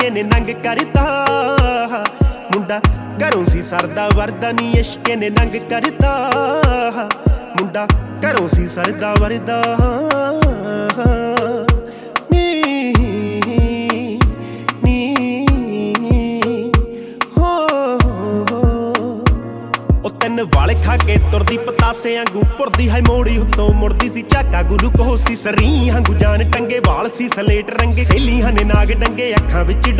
ਇਸ਼ਕੇ ਨੇ ਨੰਗ ਕਰਤਾ ਮੁੰਡਾ ਘਰੋਂ ਸੀ ਸਰਦਾ ਵਰਦਾ ਨੀ ਇਸ਼ਕੇ ਨੇ ਨੰਗ ਕਰਤਾ ਮੁੰਡਾ ਘਰੋਂ ਸੀ ਸਰਦਾ ਵਰਦਾ ਵਾਲੇ ਖਾ ਕੇ ਤੁਰਦੀ ਪਤਾਸੇ ਵਾਂਗੂ ਪੁਰਦੀ ਹਾਈ ਮੋੜੀ ਉੱਤੋਂ ਮੁੜਦੀ ਸੀ ਝਾਕਾ ਗੁਲੂਕੋਸ ਸੀ ਸਰੀ ਵਾਂਗੂ ਜਾਨ ਟੰਗੇ ਵਾਲ ਸੀ ਸਲੇਟ ਰੰਗੇ ਸਹੇਲੀਆਂ ਨੇ ਨਾਗ ਡੰਗੇ ਅੱਖਾਂ ਵਿੱਚ